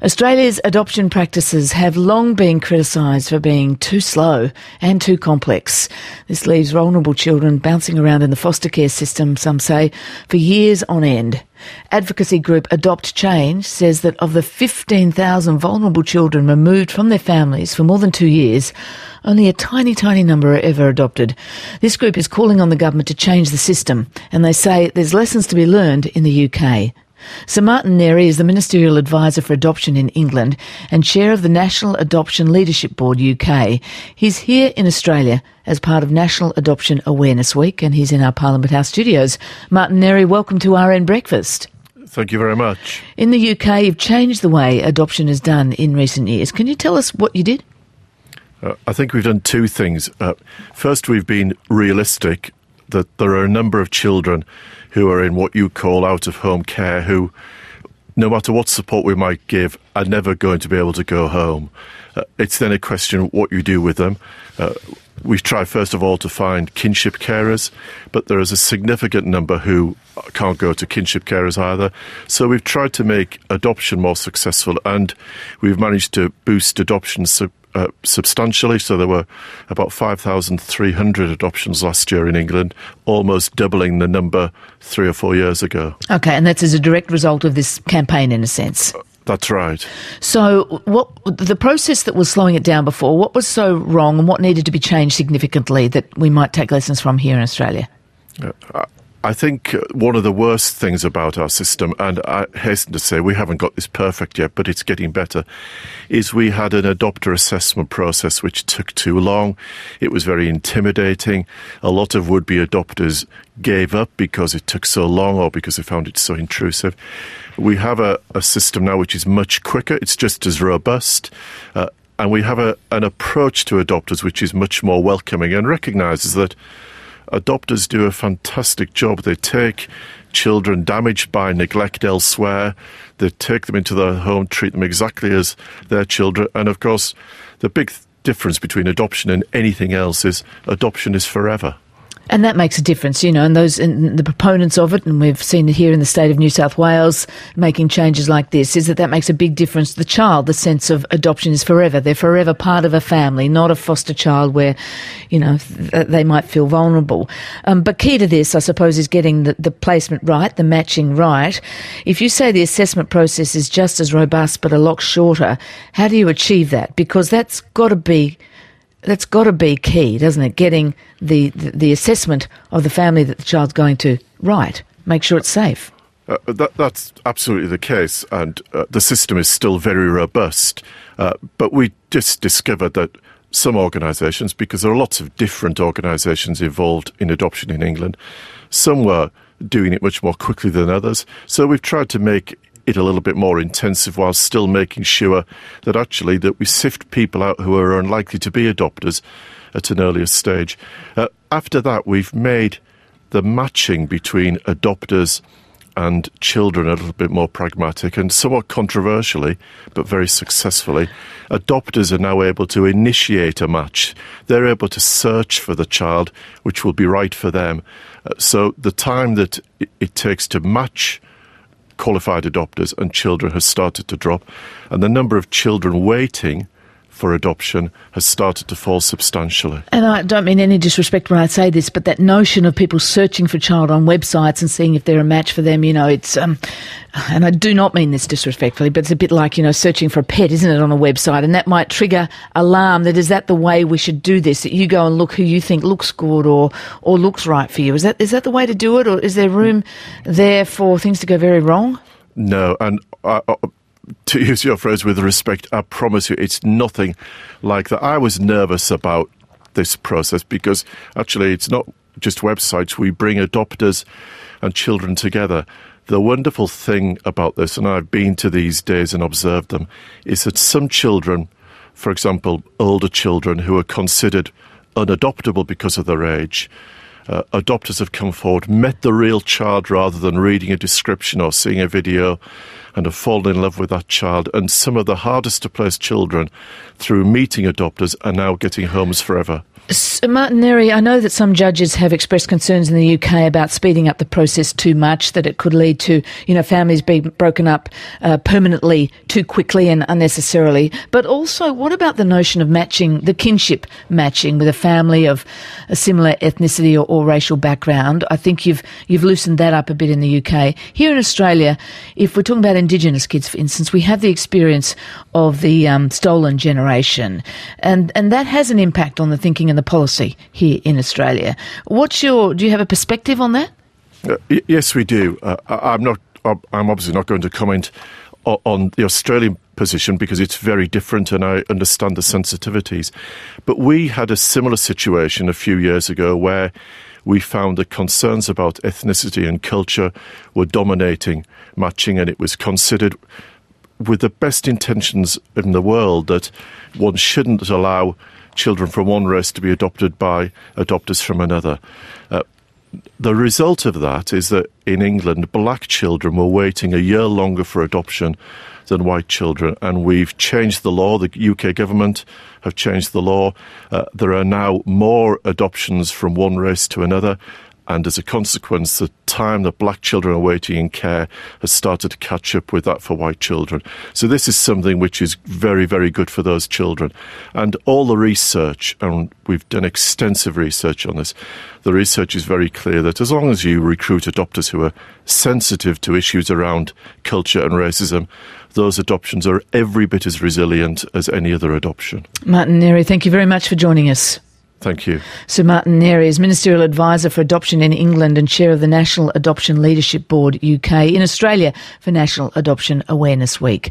Australia's adoption practices have long been criticised for being too slow and too complex. This leaves vulnerable children bouncing around in the foster care system, some say, for years on end. Advocacy group Adopt Change says that of the 15,000 vulnerable children removed from their families for more than 2 years, only a tiny number are ever adopted. This group is calling on the government to change the system, and they say there's lessons to be learned in the UK. Sir Martin Narey is the Ministerial Advisor for Adoption in England and Chair of the National Adoption Leadership Board UK. He's here in Australia as part of National Adoption Awareness Week, and he's in our Parliament House studios. Martin Narey, welcome to RN Breakfast. Thank you very much. In the UK, you've changed the way adoption is done in recent years. Can you tell us what you did? I think we've done two things. First, we've been realistic that there are a number of children who are in what you call out-of-home care who, no matter what support we might give, are never going to be able to go home. It's then a question of what you do with them. We try, first of all, to find kinship carers, but there is a significant number who can't go to kinship carers either. So we've tried to make adoption more successful, and we've managed to boost adoption substantially. So there were about 5,300 adoptions last year in England, almost doubling the number 3 or 4 years ago. OK, and that's as a direct result of this campaign, in a sense. That's right. So what the process that was slowing it down before, what was so wrong and what needed to be changed significantly that we might take lessons from here in Australia? I think one of the worst things about our system, and I hasten to say we haven't got this perfect yet, but it's getting better, is we had an adopter assessment process which took too long. It was very intimidating. A lot of would-be adopters gave up because it took so long or because they found it so intrusive. We have a system now which is much quicker. It's just as robust. And we have an approach to adopters which is much more welcoming and recognises that adopters do a fantastic job. They take children damaged by neglect elsewhere. They take them into their home, treat them exactly as their children. And, of course, the big difference between adoption and anything else is adoption is forever. And that makes a difference, you know, and the proponents of it, and we've seen it here in the state of New South Wales making changes like this, is that makes a big difference to the child. The sense of adoption is forever. They're forever part of a family, not a foster child where, you know, they might feel vulnerable. But key to this, I suppose, is getting the placement right, the matching right. If you say the assessment process is just as robust but a lot shorter, how do you achieve that? Because that's got to be key, doesn't it? Getting the assessment of the family that the child's going to right. Make sure it's safe. That's absolutely the case, and the system is still very robust. But we just discovered that some organisations, because there are lots of different organisations involved in adoption in England, some were doing it much more quickly than others. So we've tried to make it a little bit more intensive while still making sure that actually that we sift people out who are unlikely to be adopters at an earlier stage. After that, we've made the matching between adopters and children a little bit more pragmatic, and somewhat controversially, but very successfully, adopters are now able to initiate a match. They're able to search for the child which will be right for them. So the time that it takes to match qualified adopters and children has started to drop, and the number of children waiting for adoption has started to fall substantially. And I don't mean any disrespect when I say this, but that notion of people searching for child on websites and seeing if they're a match for them, you know, it's, and I do not mean this disrespectfully, but it's a bit like, you know, searching for a pet, isn't it, on a website? And that might trigger alarm that is that the way we should do this, that you go and look who you think looks good or looks right for you. Is that the way to do it, or is there room there for things to go very wrong? No, and to use your phrase with respect, I promise you it's nothing like that. I was nervous about this process because actually it's not just websites. We bring adopters and children together. The wonderful thing about this, and I've been to these days and observed them, is that some children, for example, older children who are considered unadoptable because of their age, adopters have come forward, met the real child rather than reading a description or seeing a video, and have fallen in love with that child. And some of the hardest to place children through meeting adopters are now getting homes forever. Martin Neary, I know that some judges have expressed concerns in the UK about speeding up the process too much, that it could lead to, families being broken up permanently too quickly and unnecessarily. But also, what about the notion of matching, the kinship matching with a family of a similar ethnicity or racial background? I think you've loosened that up a bit in the UK. Here in Australia, if we're talking about Indigenous kids, for instance, we have the experience of the stolen generation, and that has an impact on the thinking and the policy here in Australia. Do you have a perspective on that? Yes, we do. I'm obviously not going to comment on the Australian position because it's very different and I understand the sensitivities. But we had a similar situation a few years ago where we found that concerns about ethnicity and culture were dominating matching, and it was considered with the best intentions in the world that one shouldn't allow children from one race to be adopted by adopters from another. The result of that is that in England, black children were waiting a year longer for adoption than white children, and we've changed the law. The UK government have changed the law. There are now more adoptions from one race to another, and as a consequence, the time that black children are waiting in care has started to catch up with that for white children. So this is something which is very, very good for those children. And all the research, and we've done extensive research on this, the research is very clear that as long as you recruit adopters who are sensitive to issues around culture and racism, those adoptions are every bit as resilient as any other adoption. Martin Neary, thank you very much for joining us. Thank you. Sir Martin Neary is Ministerial Advisor for Adoption in England and Chair of the National Adoption Leadership Board UK in Australia for National Adoption Awareness Week.